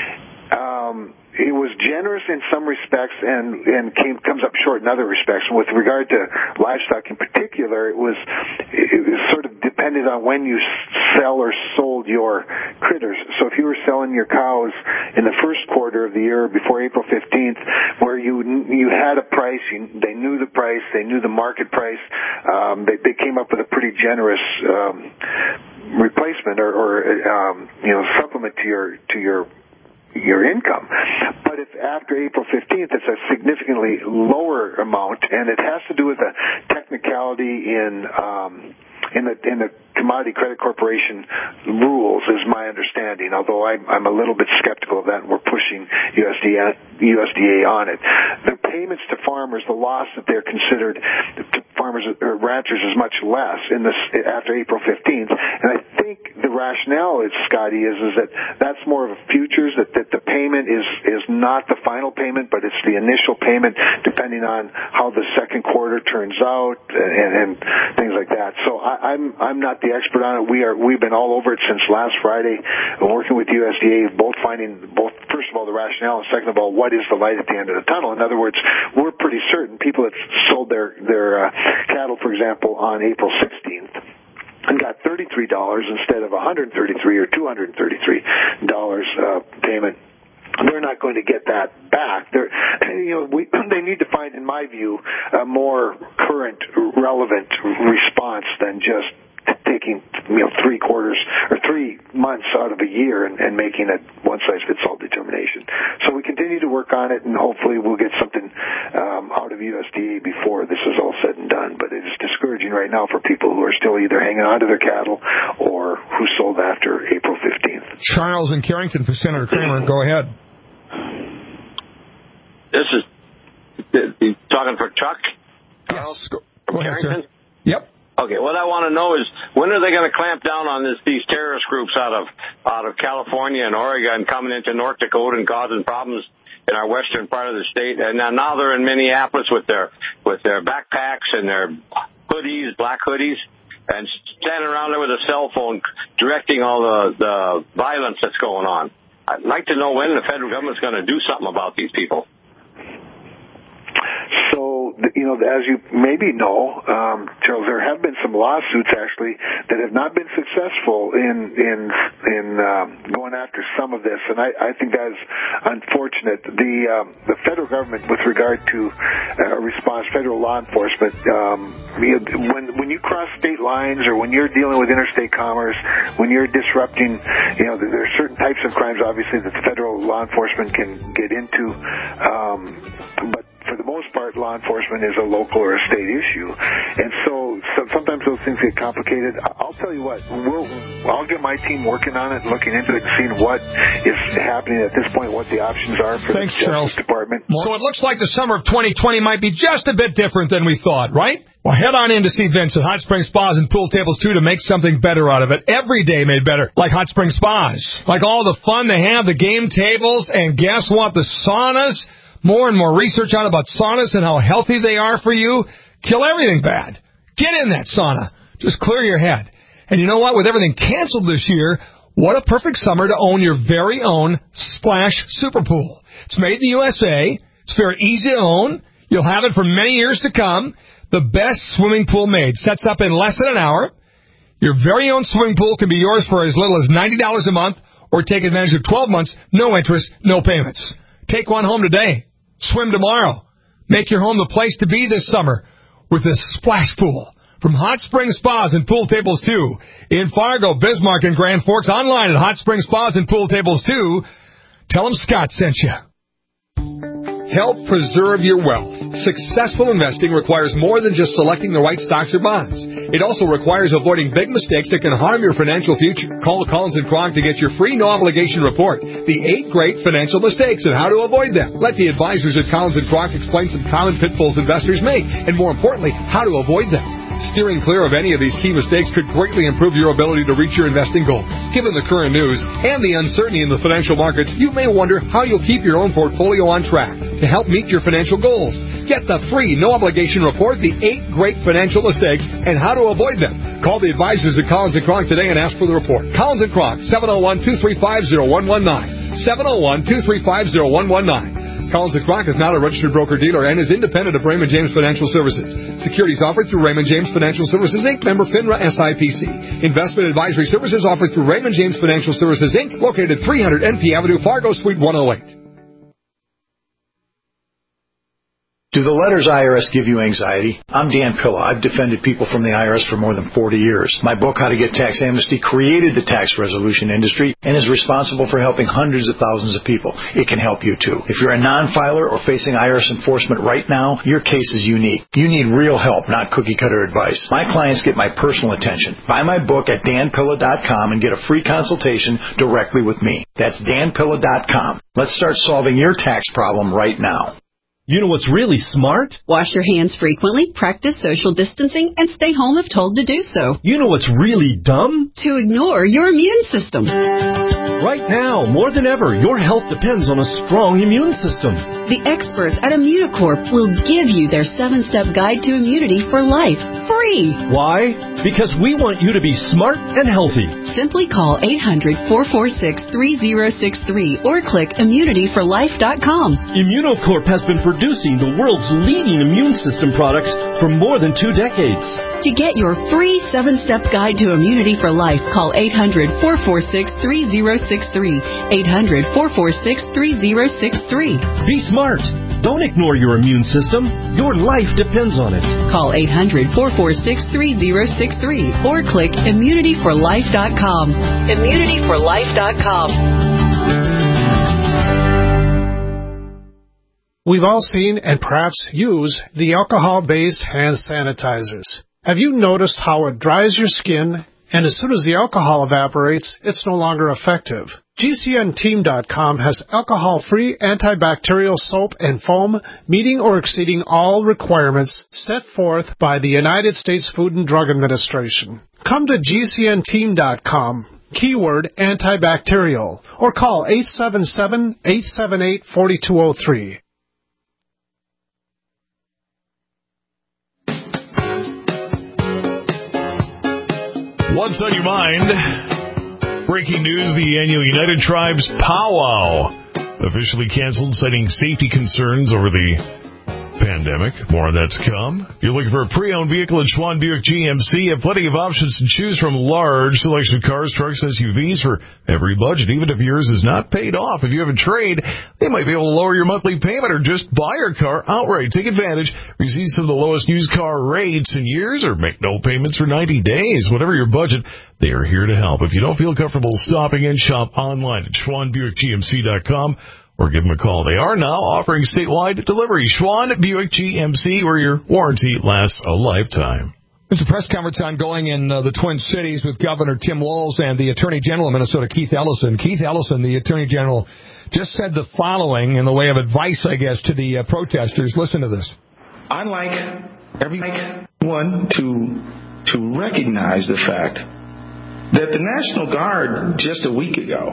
Um, it was generous in some respects and, and came, comes up short in other respects. With regard to livestock in particular, it was, it was sort of dependent on when you sell or sold your critters. So if you were selling your cows in the first quarter of the year before April fifteenth, where you you had a price, you, they knew the price, they knew the market price, um, they, they came up with a pretty generous um, replacement or, or um, you know supplement to your to your your income. But if after April fifteenth it's a significantly lower amount, and it has to do with a technicality in um, in the in the Commodity Credit Corporation rules, is my understanding, although I'm, I'm a little bit skeptical of that, and we're pushing U S D A, U S D A on it. The payments to farmers, the loss that they're considered to farmers or ranchers is much less in this after April fifteenth, and I think the rationale is, Scotty, is, is that that's more of a futures, that, that the payment is, is not the final payment, but it's the initial payment depending on how the second quarter turns out and, and things like that. So I, I'm I'm not the expert on it. We are we've been all over it since last Friday, working with U S D A, both finding both first of all the rationale, and second of all what is the light at the end of the tunnel. In other words, we're pretty certain people that sold their their uh, cattle, for example, on April sixteenth. And got thirty-three dollars instead of one hundred thirty-three dollars or two hundred thirty-three dollars uh, payment. They're not going to get that back. They're, you know, we, they need to find, in my view, a more current, relevant response than just taking, you know, three quarters or three months out of a year and, and making a one-size-fits-all determination. So we continue to work on it, and hopefully we'll get something um, out of U S D A before this is all said and done. But it is discouraging right now for people who are still either hanging on to their cattle or who sold after April fifteenth. Charles in Carrington for Senator Kramer. Go ahead. This is you talking for Chuck? Yes. Go, from go ahead, Carrington? Sir. Yep. Okay, what I want to know is when are they going to clamp down on this, these terrorist groups out of out of California and Oregon coming into North Dakota and causing problems in our western part of the state? And now, now they're in Minneapolis with their with their backpacks and their hoodies, black hoodies, and standing around there with a cell phone directing all the, the violence that's going on. I'd like to know when the federal government's going to do something about these people. So, you know, as you maybe know, um, Charles, there have been some lawsuits actually that have not been successful in in in um, going after some of this, and I, I think that is unfortunate. The um, the federal government, with regard to uh, response, federal law enforcement, um, you know, when when you cross state lines or when you're dealing with interstate commerce, when you're disrupting, you know, there are certain types of crimes, obviously, that the federal law enforcement can get into, um, but for the most part, law enforcement is a local or a state issue. And so, so sometimes those things get complicated, I'll tell you what, we'll, I'll get my team working on it, looking into it, seeing what is happening at this point, what the options are for Thanks, the Justice Charles. Department. So it looks like the summer of twenty twenty might be just a bit different than we thought, right? Well, head on in to see Vince at Hot Springs Spas and Pool Tables, too, to make something better out of it. Every day made better, like Hot Springs Spas. Like all the fun they have, the game tables, and guess what? The saunas. More and more research out about saunas and how healthy they are for you. Kill everything bad. Get in that sauna. Just clear your head. And you know what? With everything canceled this year, what a perfect summer to own your very own Splash Super Pool. It's made in the U S A. It's very easy to own. You'll have it for many years to come. The best swimming pool made. Sets up in less than an hour. Your very own swimming pool can be yours for as little as ninety dollars a month, or take advantage of twelve months, no interest, no payments. Take one home today. Swim tomorrow. Make your home the place to be this summer with this Splash Pool. From Hot Springs Spas and Pool Tables two in Fargo, Bismarck, and Grand Forks. Online at Hot Springs Spas and Pool Tables two. Tell them Scott sent you. Help preserve your wealth. Successful investing requires more than just selecting the right stocks or bonds. It also requires avoiding big mistakes that can harm your financial future. Call Collins and Kronk to get your free no-obligation report, The Eight Great Financial Mistakes and How to Avoid Them. Let the advisors at Collins and Kronk explain some common pitfalls investors make, and more importantly, how to avoid them. Steering clear of any of these key mistakes could greatly improve your ability to reach your investing goals. Given the current news and the uncertainty in the financial markets, you may wonder how you'll keep your own portfolio on track to help meet your financial goals. Get the free, no-obligation report, The Eight Great Financial Mistakes and How to Avoid Them. Call the advisors at Collins and Kronk today and ask for the report. Collins and Kronk, seven oh one, two three five, oh one one nine. seven oh one, two three five, oh one one nine. Collins and Kronk is not a registered broker-dealer and is independent of Raymond James Financial Services. Securities offered through Raymond James Financial Services, Incorporated, member FINRA S I P C. Investment advisory services offered through Raymond James Financial Services, Incorporated, located at three hundred N P Avenue, Fargo, Suite one oh eight. Do the letters I R S give you anxiety? I'm Dan Pilla. I've defended people from the I R S for more than forty years. My book, How to Get Tax Amnesty, created the tax resolution industry and is responsible for helping hundreds of thousands of people. It can help you, too. If you're a non-filer or facing I R S enforcement right now, your case is unique. You need real help, not cookie-cutter advice. My clients get my personal attention. Buy my book at dan pilla dot com and get a free consultation directly with me. That's dan pilla dot com. Let's start solving your tax problem right now. You know what's really smart? Wash your hands frequently, practice social distancing, and stay home if told to do so. You know what's really dumb? To ignore your immune system. Right now, more than ever, your health depends on a strong immune system. The experts at Immunocorp will give you their seven-step guide to immunity for life, free. Why? Because we want you to be smart and healthy. Simply call eight hundred, four four six, three zero six three or click immunity for life dot com. Immunocorp has been producing the world's leading immune system products for more than two decades. To get your free seven-step guide to immunity for life, call eight hundred, four four six, three zero six three. eight hundred, four four six, three zero six three. Be smart. Don't ignore your immune system. Your life depends on it. Call eight hundred, four four six, three zero six three or click immunity for life dot com. immunity for life dot com. We've all seen and perhaps use the alcohol-based hand sanitizers. Have you noticed how it dries your skin, and as soon as the alcohol evaporates, it's no longer effective? G C N team dot com has alcohol-free antibacterial soap and foam meeting or exceeding all requirements set forth by the United States Food and Drug Administration. Come to G C N team dot com. Keyword antibacterial, or call eight seven seven, eight seven eight, four two zero three. What's on your mind? Breaking news, the annual United Tribes Powwow officially canceled, citing safety concerns over the pandemic. More on that to come. If you're looking for a pre-owned vehicle at Schwann Buick G M C, you have plenty of options to choose from. Large selection of cars, trucks, S U Vs for every budget. Even if yours is not paid off, if you have a trade, they might be able to lower your monthly payment or just buy your car outright. Take advantage. Receive some of the lowest used car rates in years or make no payments for ninety days. Whatever your budget, they are here to help. If you don't feel comfortable stopping in, shop online at Schwann Buick G M C dot com. Or give them a call. They are now offering statewide delivery. Schwann Buick G M C, where your warranty lasts a lifetime. There's a press conference ongoing in uh, the Twin Cities with Governor Tim Walz and the Attorney General of Minnesota, Keith Ellison. Keith Ellison, the Attorney General, just said the following in the way of advice, I guess, to the uh, protesters. Listen to this. I'd like everyone to to recognize the fact that the National Guard just a week ago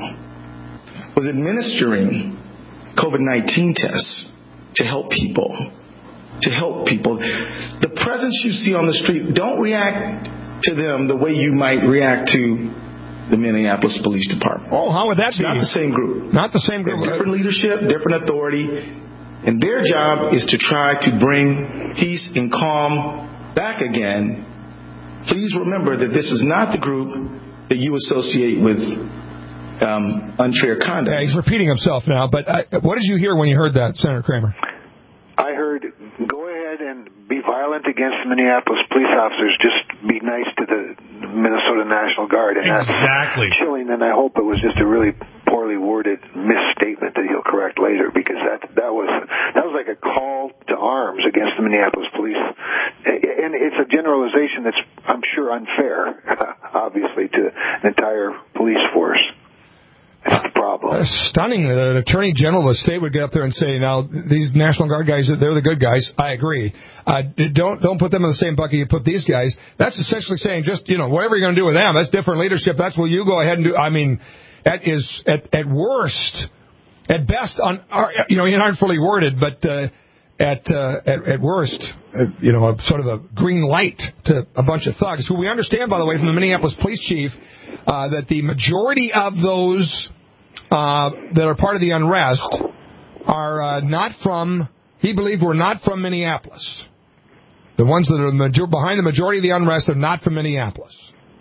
was administering COVID nineteen tests to help people. To help people. The presence you see on the street, don't react to them the way you might react to the Minneapolis Police Department. Oh, how would that it's be? Not the same group. Not the same group. Different leadership, different authority. And their job is to try to bring peace and calm back again. Please remember that this is not the group that you associate with um, unfair conduct. Yeah, he's repeating himself now, but uh, what did you hear when you heard that, Senator Kramer? I heard, go ahead and be violent against the Minneapolis police officers. Just be nice to the Minnesota National Guard. And exactly. That's chilling, and I hope it was just a really poorly worded misstatement that he'll correct later, because that that was that was like a call to arms against the Minneapolis police. And it's a generalization that's, I'm sure, unfair, obviously, to the entire police force. That's the problem. Uh, stunning that an attorney general of the state would get up there and say, now, these National Guard guys, they're the good guys. I agree. Uh, don't don't put them in the same bucket you put these guys. That's essentially saying just, you know, whatever you're going to do with them, that's different leadership. That's what you go ahead and do. I mean, that is, at, at worst, at best, un, you know, inartfully worded, but uh, at, uh, at at worst, uh, you know, a, sort of a green light to a bunch of thugs, who we understand, by the way, from the Minneapolis police chief, uh, that the majority of those uh, that are part of the unrest are uh, not from, he believed were not from Minneapolis. The ones that are major- behind the majority of the unrest are not from Minneapolis.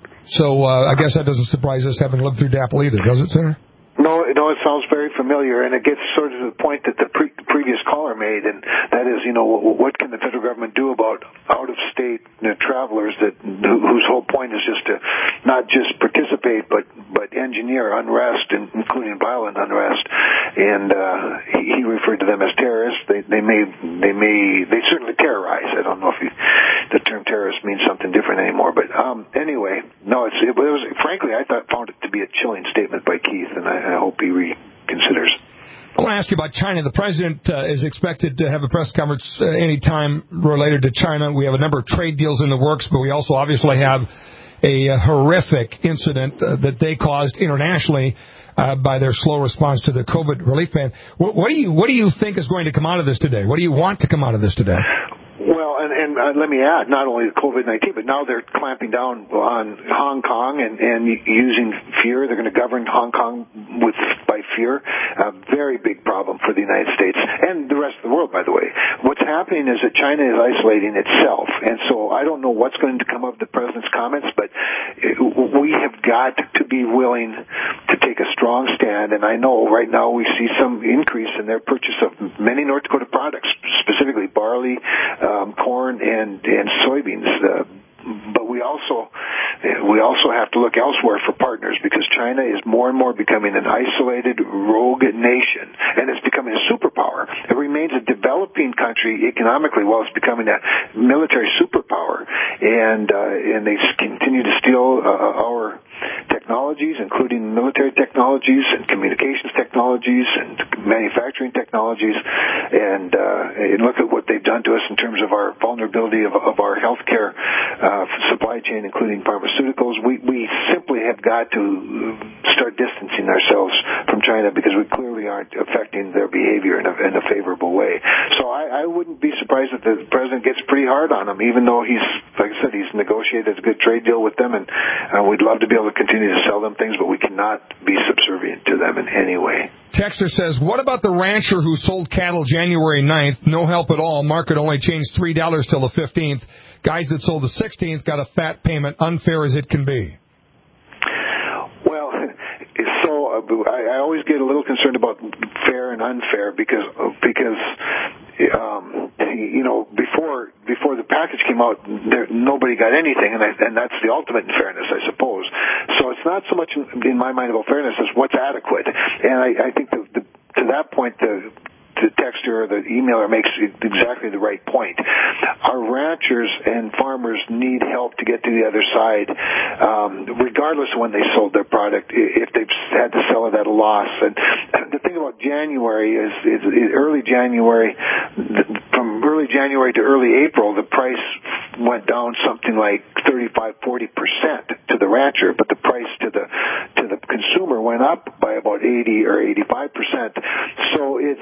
So uh, I guess that doesn't surprise us, having lived through DAPL either, does it, Senator? No, no, it sounds very familiar, and it gets sort of to the point that the pre- previous caller made, and that is, you know, what can the federal government do about out-of-state you know, travelers that whose whole point is just to not just participate, but but engineer unrest, and including violent unrest. And uh, he, he referred to them as terrorists. They, they may, they may, they certainly terrorize. I don't know if you, the term terrorist means something different anymore, but um, anyway, no, it's it was frankly I thought found it to be a chilling statement by Keith, and I. I hope he reconsiders. I want to ask you about China. The president uh, is expected to have a press conference uh, any time related to China. We have a number of trade deals in the works, but we also obviously have a, a horrific incident uh, that they caused internationally uh, by their slow response to the COVID relief plan. What, what do you what do you think is going to come out of this today? What do you want to come out of this today? Well, and, and uh, let me add, not only COVID nineteen, but now they're clamping down on Hong Kong and, and using fear. They're going to govern Hong Kong with by fear. A very big problem for the United States and the rest of the world, by the way. What's happening is that China is isolating itself, and so I don't know what's going to come of the president's comments, but we have got to be willing to take a strong stand, and I know right now we see some increase in their purchase of many North Dakota products, specifically barley, Um, corn and and soybeans, uh, but we also we also have to look elsewhere for partners, because China is more and more becoming an isolated, rogue nation, and it's becoming a superpower. It remains a developing country economically while it's becoming a military superpower, and uh, and they continue to steal uh, our technologies, including military technologies and communications technologies and manufacturing technologies, and, uh, and look at what they've done to us in terms of our vulnerability of, of our healthcare uh, supply chain, including pharmaceuticals. We, we simply have got to start distancing ourselves from China, because we clearly aren't affecting their behavior in a, in a favorable way. So I, I wouldn't be surprised if the president gets pretty hard on them, even though he's, like I said, he's negotiated a good trade deal with them, and uh, we'd love to be able to continue to sell them things, but we cannot be subservient to them in any way. Texter says, what about the rancher who sold cattle January ninth? No help at all. Market only changed three dollars till the fifteenth. Guys that sold the sixteenth got a fat payment. Unfair as it can be. Well, so uh, I, I always get a little concerned about fair and unfair, because because um, you know before before the package came out, there, nobody got anything, and I, and that's the ultimate in fairness, I suppose. So it's not so much in, in my mind about fairness as what's adequate, and I, I think the, the, to that point the the texter or the emailer makes exactly the right point. Our ranchers and farmers need help to get to the other side, um, regardless of when they sold their product, if they've had to sell it at a loss. And the thing about January is, is, is early January, from early January to early April, the price went down something like thirty-five, forty percent to the rancher, but the price to the to the consumer went up by about eighty or eighty-five percent. So it's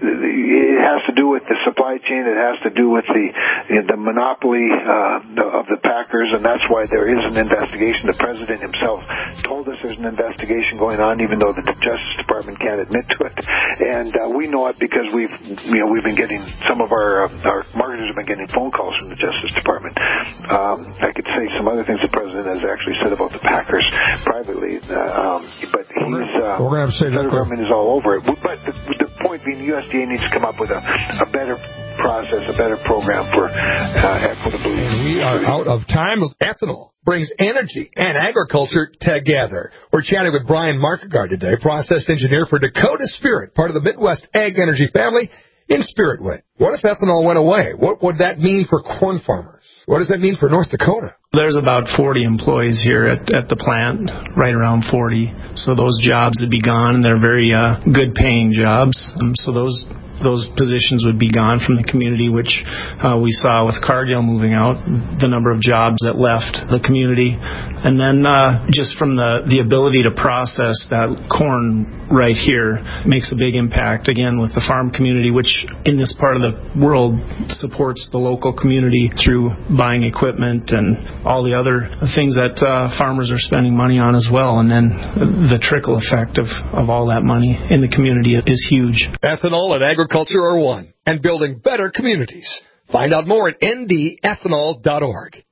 it has to do with the supply chain. It has to do with the the monopoly uh, of the packers, and that's why there is an investigation. The president himself told us there's an investigation going on, even though the Justice Department can't admit to it. And uh, we know it because we've you know we've been getting some of our uh, our marketers have been getting phone calls from the Justice Department. Um, I could say some other things the president has actually said about the packers privately, uh, um, but he's uh, we're going to have to say the that federal government is all over it. But the, the point being, the U S D A needs to come up with a, a better process, a better program for uh, equitable. And we are out of time. Ethanol brings energy and agriculture together. We're chatting with Brian Markegard today, process engineer for Dakota Spirit, part of the Midwest Ag Energy family in Spiritwood. What if ethanol went away? What would that mean for corn farmers? What does that mean for North Dakota? There's about forty employees here at, at the plant, right around forty. So those jobs would be gone, and they're very uh, good-paying jobs. Um, so those those positions would be gone from the community, which uh, we saw with Cargill moving out, the number of jobs that left the community. And then uh, just from the, the ability to process that corn right here makes a big impact, again, with the farm community, which in this part of the world supports the local community through buying equipment and all the other things that uh, farmers are spending money on as well. And then the trickle effect of, of all that money in the community is huge. Ethanol and agriculture are one, and building better communities. Find out more at N D ethanol dot org.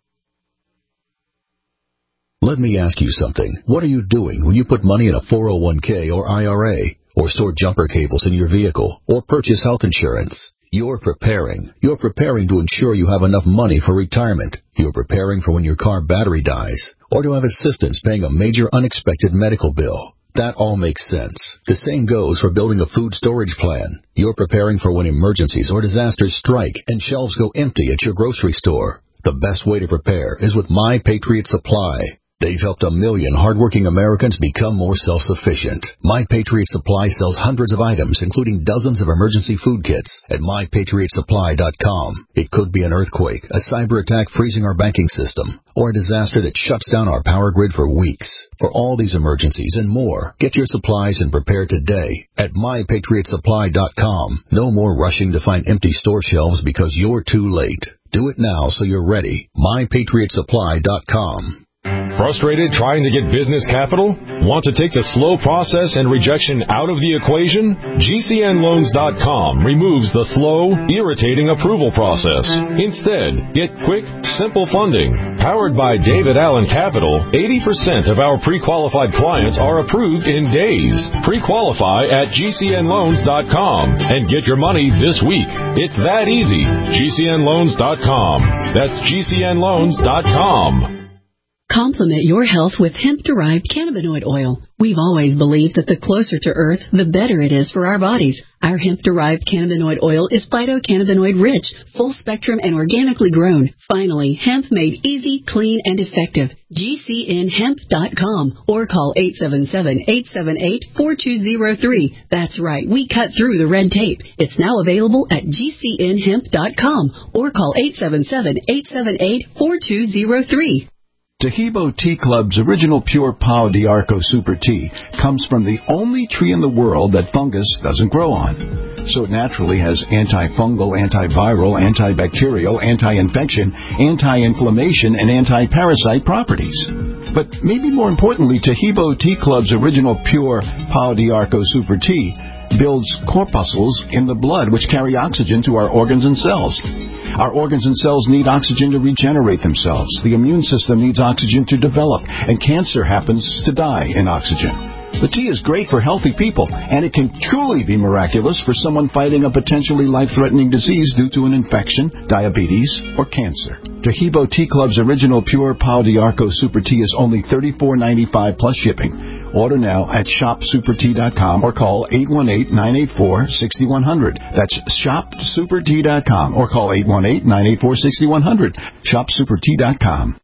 Let me ask you something. What are you doing when you put money in a four oh one k or I R A, or store jumper cables in your vehicle, or purchase health insurance? You're preparing. You're preparing to ensure you have enough money for retirement. You're preparing for when your car battery dies, or to have assistance paying a major unexpected medical bill. That all makes sense. The same goes for building a food storage plan. You're preparing for when emergencies or disasters strike and shelves go empty at your grocery store. The best way to prepare is with My Patriot Supply. They've helped a million hardworking Americans become more self-sufficient. My Patriot Supply sells hundreds of items, including dozens of emergency food kits, at my patriot supply dot com. It could be an earthquake, a cyber attack freezing our banking system, or a disaster that shuts down our power grid for weeks. For all these emergencies and more, get your supplies and prepare today at my patriot supply dot com. No more rushing to find empty store shelves because you're too late. Do it now so you're ready. my patriot supply dot com. Frustrated trying to get business capital? Want to take the slow process and rejection out of the equation? G C N loans dot com removes the slow, irritating approval process. Instead, get quick, simple funding. Powered by David Allen Capital, eighty percent of our pre-qualified clients are approved in days. Pre-qualify at G C N loans dot com and get your money this week. It's that easy. G C N loans dot com. That's G C N loans dot com. Complement your health with hemp-derived cannabinoid oil. We've always believed that the closer to Earth, the better it is for our bodies. Our hemp-derived cannabinoid oil is phytocannabinoid-rich, full-spectrum, and organically grown. Finally, hemp made easy, clean, and effective. G C N hemp dot com or call eight seven seven, eight seven eight, four two zero three. That's right, we cut through the red tape. It's now available at G C N hemp dot com or call eight seven seven, eight seven eight, four two zero three. Taheebo Tea Club's original pure Pau d'Arco Super Tea comes from the only tree in the world that fungus doesn't grow on. So it naturally has antifungal, antiviral, antibacterial, anti-infection, anti-inflammation, and anti-parasite properties. But maybe more importantly, Taheebo Tea Club's original pure Pau d'Arco Super Tea builds corpuscles in the blood which carry oxygen to our organs and cells. Our organs and cells need oxygen to regenerate themselves. The immune system needs oxygen to develop, and cancer happens to die in oxygen. The tea is great for healthy people, and it can truly be miraculous for someone fighting a potentially life-threatening disease due to an infection, diabetes, or cancer. Taheebo Tea Club's original pure Pau d'Arco Super Tea is only thirty-four ninety-five plus shipping. Order now at shop super tea dot com or call eight one eight, nine eight four, six one zero zero. That's shop super tea dot com or call eight one eight, nine eight four, six one zero zero. shop super tea dot com.